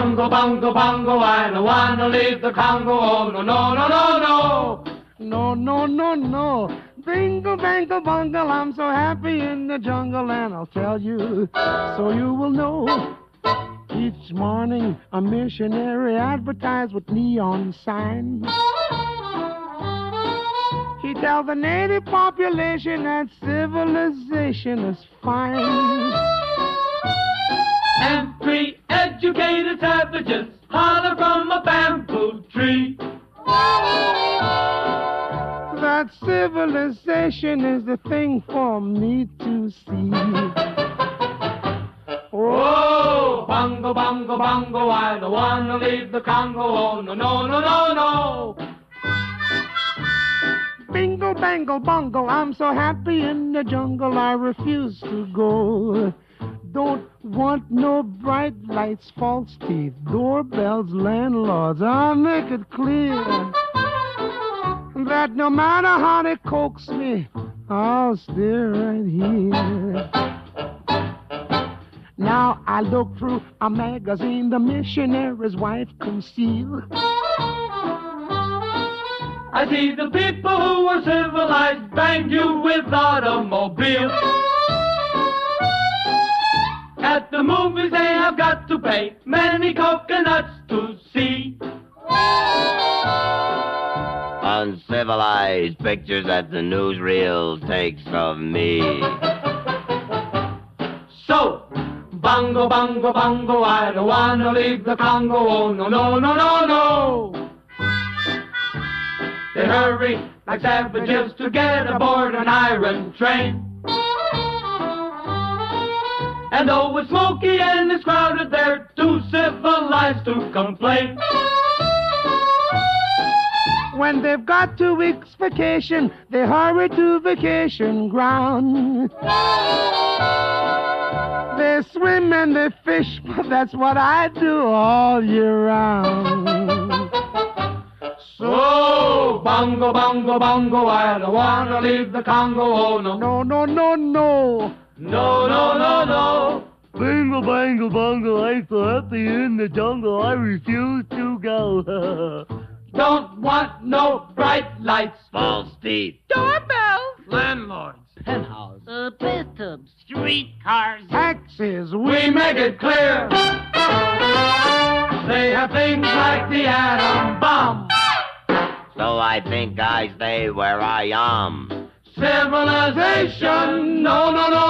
Bongo, bongo, bongo, I don't want to leave the Congo. Oh, no, no, no, no, no. No, no, no, no. Bingo, bango, bungle, I'm so happy in the jungle, and I'll tell you so you will know. Each morning, a missionary advertised with neon signs. He tells the native population that civilization is fine. And three educated savages holler from a bamboo tree that civilization is the thing for me to see. Oh, bongo, bongo, bongo, I don't want to leave the Congo. Oh, no, no, no, no, no. Bingo, bango, bongo, I'm so happy in the jungle, I refuse to go. Don't want no bright lights, false teeth, doorbells, landlords. I'll make it clear that no matter how they coax me, I'll stay right here. Now I look through a magazine the missionary's wife concealed. I see the people who are civilized bang you with automobiles. At the movies they have got to pay many coconuts to see. Uncivilized pictures that the newsreel takes of me. So, bongo, bongo, bongo, I don't want to leave the Congo. Oh, no, no, no, no, no. They hurry like savages to get aboard an iron train. And though it's smoky and it's crowded, they're too civilized to complain. When they've got 2 weeks vacation, they hurry to vacation ground. They swim and they fish, but that's what I do all year round. So, bongo, bongo, bongo, I don't want to leave the Congo. Oh, no. No, no, no, no. No, no, no, no. Bingo, bango, bongo, I'm so happy in the jungle, I refuse to go. Don't want no bright lights, False teeth, doorbells, landlords, Penthouse, bathtubs, streetcars, Taxes, we make it clear. They have things like the atom bomb. so I think I stay where I am. Civilization, no, no, no,